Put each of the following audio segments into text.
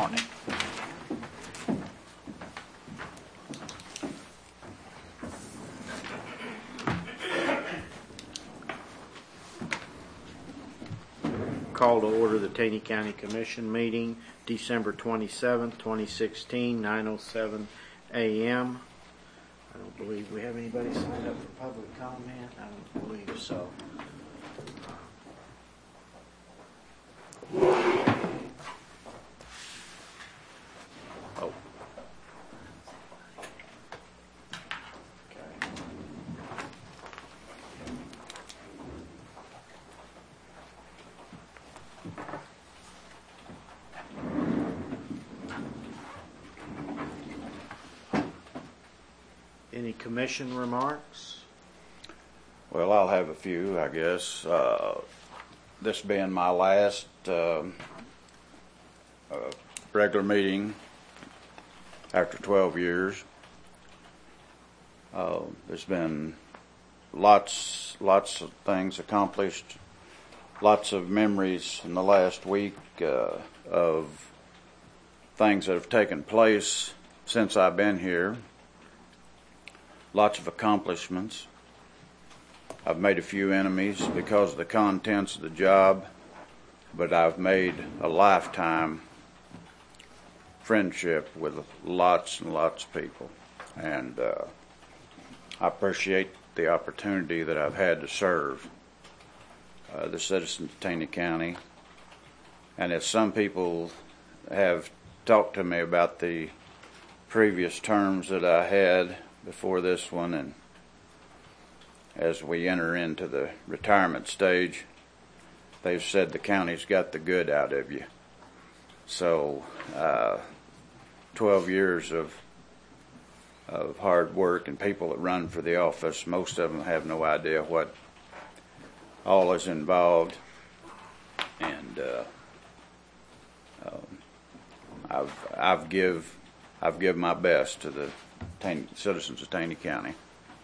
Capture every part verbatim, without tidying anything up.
Morning. Call to order the Taney County Commission meeting, December twenty-seventh, twenty sixteen, nine oh seven a m I don't believe we have anybody signed up for public comment. I don't believe so. Oh. Okay. Any commission remarks? Well, I'll have a few, I guess. Uh, this being my last uh, uh, regular meeting after twelve years. Uh, there's been lots, lots of things accomplished, lots of memories in the last week uh, of things that have taken place since I've been here. Lots of accomplishments. I've made a few enemies because of the contents of the job, but I've made a lifetime friendship with lots and lots of people. And uh, I appreciate the opportunity that I've had to serve uh, the citizens of Taney County. And as some people have talked to me about the previous terms that I had before this one, and as we enter into the retirement stage, they've said the county's got the good out of you. So uh, twelve years of of hard work, and people that run for the office, most of them have no idea what all is involved. And uh, um, I've I've give I've give my best to the Taney, citizens of Taney County.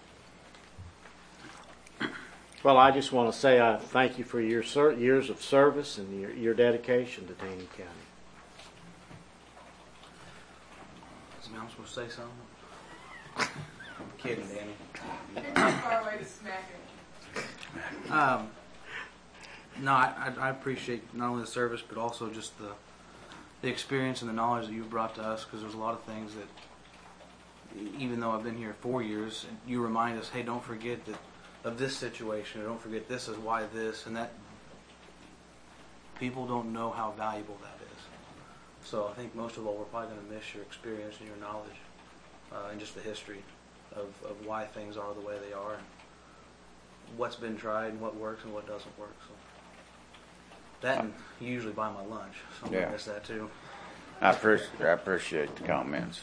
Well, I just want to say I thank you for your ser- years of service and your, your dedication to Taney County. Is I'm supposed to say something? I'm kidding, Danny. Far away to smack it. Um, no, I, I appreciate not only the service, but also just the the experience and the knowledge that you've brought to us, because there's a lot of things that, even though I've been here four years, you remind us, hey, don't forget that of this situation, or don't forget this is why this, and that people don't know how valuable that is. So I think most of all, we're probably going to miss your experience and your knowledge uh, and just the history of, of why things are the way they are, and what's been tried and what works and what doesn't work. So that, and you usually buy my lunch, so I'm Yeah. going to miss that too. I appreciate I appreciate the comments.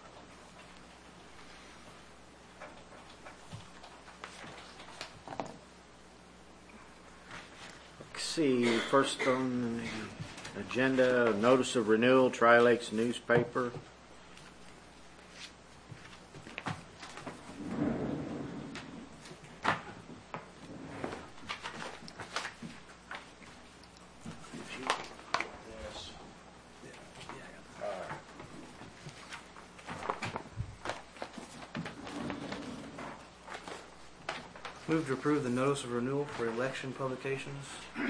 Let's see, first on the agenda, notice of renewal, Tri-Lakes newspaper. Move to approve the notice of renewal for election publications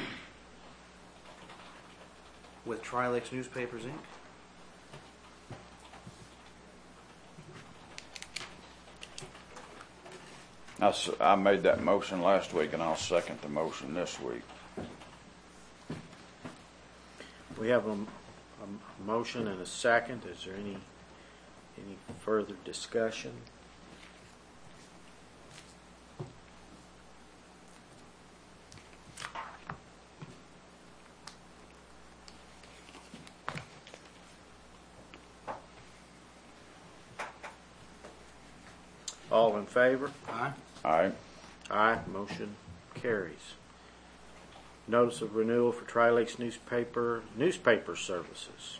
with Tri-Lakes Newspapers, Incorporated. I, s- I made that motion last week, and I'll second the motion this week. We have a, a motion and a second. Is there any any further discussion? All in favor? Aye. All right. Aye. Motion carries. Notice of renewal for Tri-Lakes newspaper newspaper services.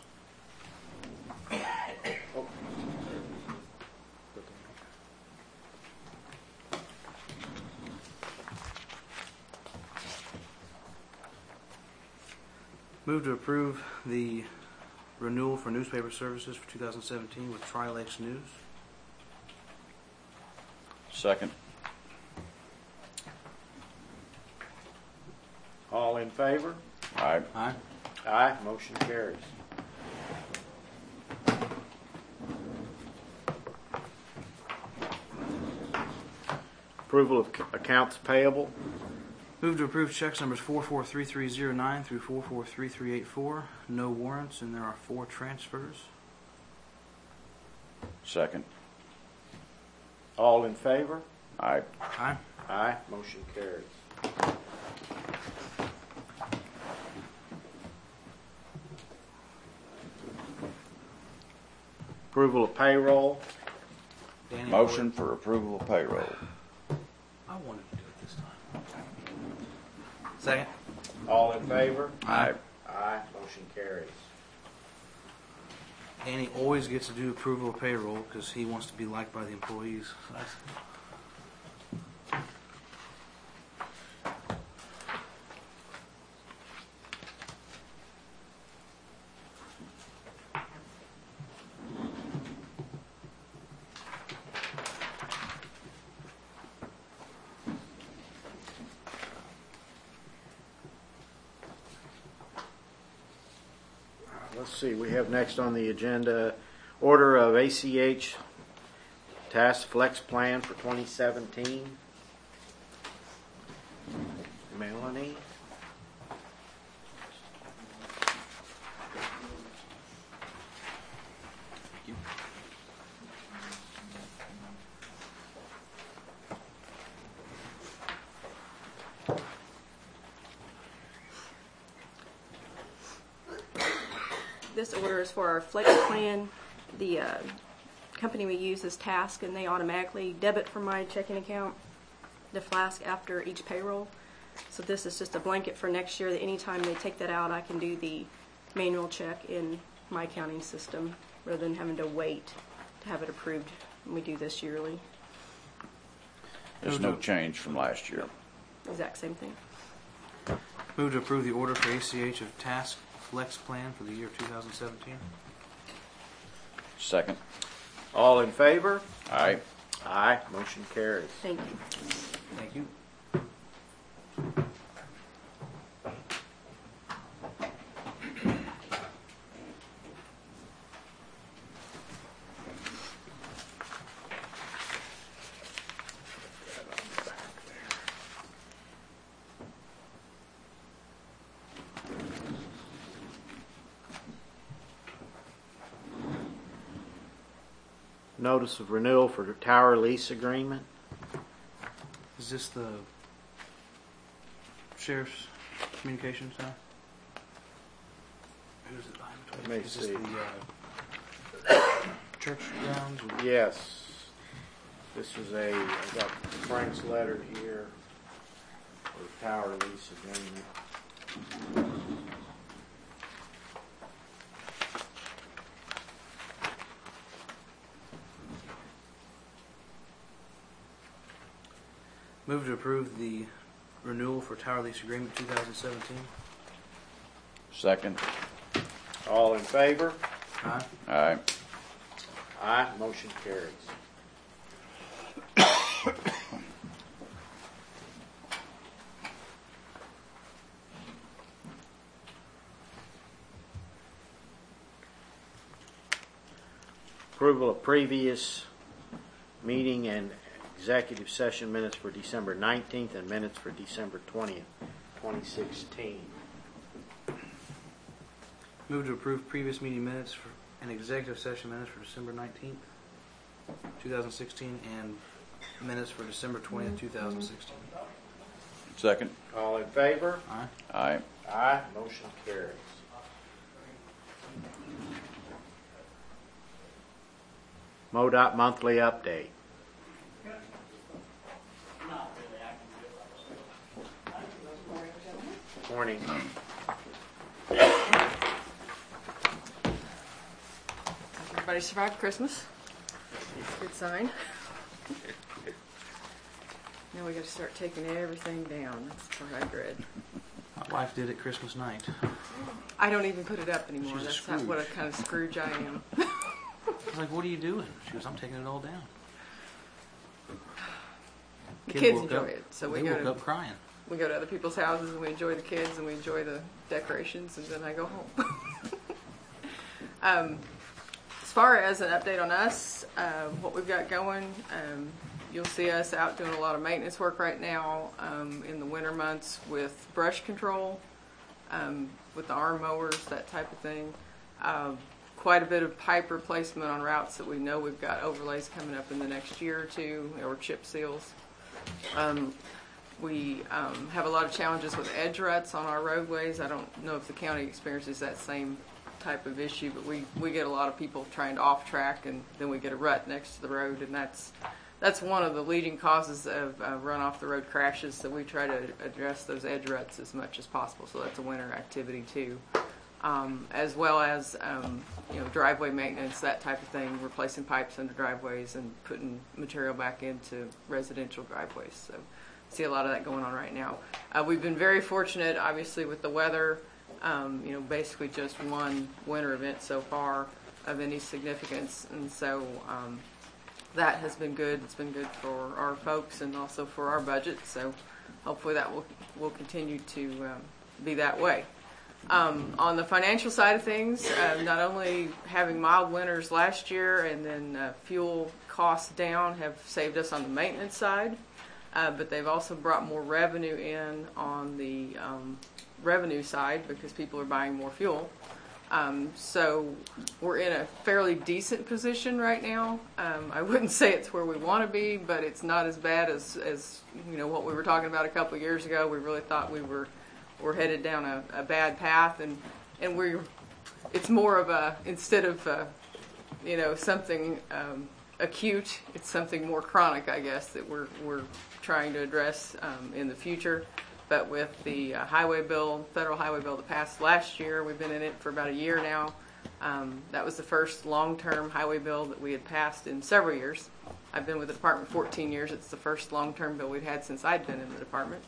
Move to approve the renewal for newspaper services for two thousand seventeen with Tri-Lakes News. Second. All in favor? Aye. Aye. Aye. Motion carries. Approval of c- accounts payable. Move to approve checks numbers four four three three zero nine through four four three three eight four. No warrants, and there are four transfers. Second. All in favor? Aye. Aye. Aye. Motion carries. Approval of payroll. Danny, Motion for approval of payroll. I wanted to do it this time. Second. All in favor? Aye. Aye. Motion carries. Danny always gets to do approval of payroll because he wants to be liked by the employees. So that's- Let's see, we have next on the agenda, order of A C H Task Flex Plan for twenty seventeen. Melanie? This order is for our flex plan. The uh, company we use is Task, and they automatically debit from my checking account to Flask after each payroll. So this is just a blanket for next year that anytime they take that out, I can do the manual check in my accounting system rather than having to wait to have it approved. And we do this yearly. There's no change from last year. Exact same thing. Move to approve the order for A C H of Task Flex Plan for the year two thousand seventeen. Second. All in favor? Aye. Aye. Motion carries. Thank you. Thank you. Notice of renewal for the tower lease agreement. Is this the sheriff's communications now? Who's it behind Let me Is this see. the uh, church grounds? or- Yes. This is a, I got Frank's letter here for tower lease agreement. Move to approve the renewal for tower lease agreement two thousand seventeen. Second. All in favor? Aye. Aye. Aye. Motion carries. Approval of previous meeting and executive session minutes for December nineteenth and minutes for December twentieth, twenty sixteen. Move to approve previous meeting minutes for and executive session minutes for December nineteenth, two thousand sixteen, and minutes for December twentieth, two thousand sixteen. Second. All in favor? Aye. Aye. Aye. Motion carries. MoDOT monthly update. Morning. Everybody survived Christmas. Good sign. Now we got to start taking everything down. That's what I read. My wife did it Christmas night. I don't even put it up anymore. She's a That's not what a Scrooge. kind of Scrooge I am. I was like, "What are you doing?" She goes, "I'm taking it all down." The Kid kids woke enjoy up- it, so we they go woke to up crying. we go to other people's houses and we enjoy the kids and we enjoy the decorations, and then I go home. um, as far as an update on us, uh, what we've got going, um, you'll see us out doing a lot of maintenance work right now um, in the winter months with brush control, um, with the arm mowers, that type of thing. Uh, quite a bit of pipe replacement on routes that we know we've got overlays coming up in the next year or two, or chip seals. Um, we um, have a lot of challenges with edge ruts on our roadways. I don't know if the county experiences that same type of issue, but we, we get a lot of people trying to off track, and then we get a rut next to the road, and that's that's one of the leading causes of uh, run off the road crashes. So we try to address those edge ruts as much as possible. So that's a winter activity too, um, as well as um, you know, driveway maintenance, that type of thing, replacing pipes under driveways and putting material back into residential driveways. So see a lot of that going on right now. Uh, we've been very fortunate, obviously, with the weather. Um, you know, basically just one winter event so far of any significance, and so um, that has been good. It's been good for our folks and also for our budget. So hopefully that will will continue to um, be that way. Um, on the financial side of things, uh, not only having mild winters last year and then uh, fuel costs down have saved us on the maintenance side, uh, but they've also brought more revenue in on the um, revenue side because people are buying more fuel. Um, so we're in a fairly decent position right now. Um, I wouldn't say it's where we want to be, but it's not as bad as, as you know what we were talking about a couple of years ago. We really thought we were were headed down a, a bad path, and and we're it's more of a instead of uh, you know something um, acute, it's something more chronic, I guess, that we're we're trying to address um, in the future. But with the uh, highway bill, federal highway bill that passed last year, we've been in it for about a year now. Um, that was the first long-term highway bill that we had passed in several years. I've been with the department fourteen years. It's the first long-term bill we've had since I'd been in the department.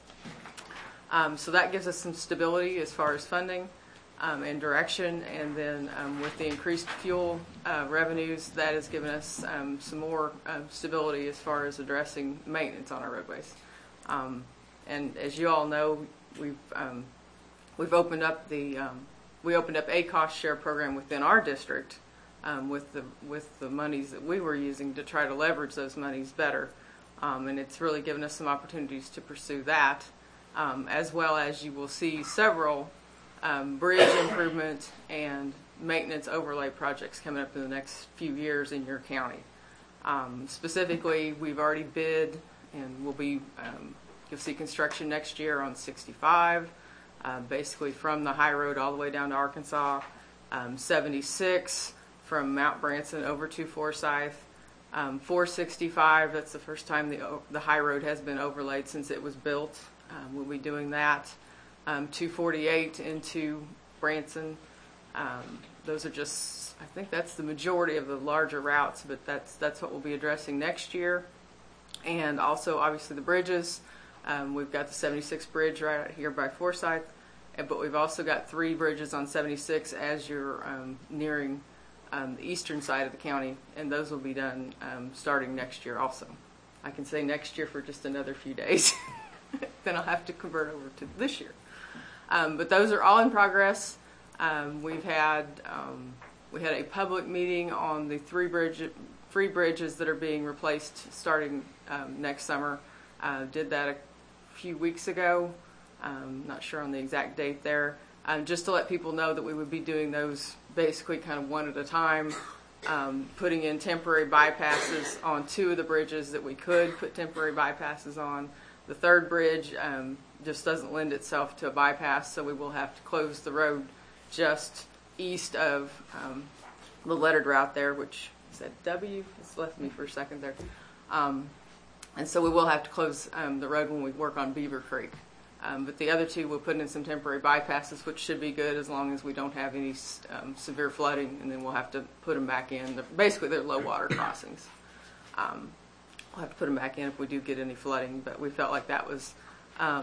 Um, so that gives us some stability as far as funding um, and direction. And then um, with the increased fuel uh, revenues, that has given us um, some more uh, stability as far as addressing maintenance on our roadways. Um, And as you all know, we've um, we've opened up the um, we opened up a cost share program within our district um, with the with the monies that we were using to try to leverage those monies better, um, and it's really given us some opportunities to pursue that, um, as well as you will see several um, bridge improvement and maintenance overlay projects coming up in the next few years in your county. Um, specifically, we've already bid and will be um, You'll see construction next year on sixty-five, uh, basically from the high road all the way down to Arkansas, um, seventy-six from Mount Branson over to Forsyth, um, four sixty-five, that's the first time the, the high road has been overlaid since it was built. Um, we'll be doing that. Um, two forty-eight into Branson. Um, those are just, I think that's the majority of the larger routes, but that's, that's what we'll be addressing next year. And also, obviously, the bridges. Um, we've got the seventy-six bridge right out here by Forsyth, but we've also got three bridges on seventy-six as you're um, nearing um, the eastern side of the county, and those will be done um, starting next year also. I can say next year for just another few days. Then I'll have to convert over to this year. Um, but those are all in progress. Um, we've had um, we had a public meeting on the three bridge three bridges that are being replaced starting um, next summer. Uh, did that a few weeks ago. Um, not sure on the exact date there. Um, just to let people know that we would be doing those basically kind of one at a time, um, putting in temporary bypasses on two of the bridges that we could put temporary bypasses on. The third bridge um, just doesn't lend itself to a bypass, so we will have to close the road just east of um, the lettered route there, which is that W? It's left me for a second there. Um, And so we will have to close um, the road when we work on Beaver Creek. Um, but the other two, we'll put in some temporary bypasses, which should be good as long as we don't have any um, severe flooding, and then we'll have to put them back in. They're, basically, they're low water crossings. Um, we'll have to put them back in if we do get any flooding, but we felt like that was um,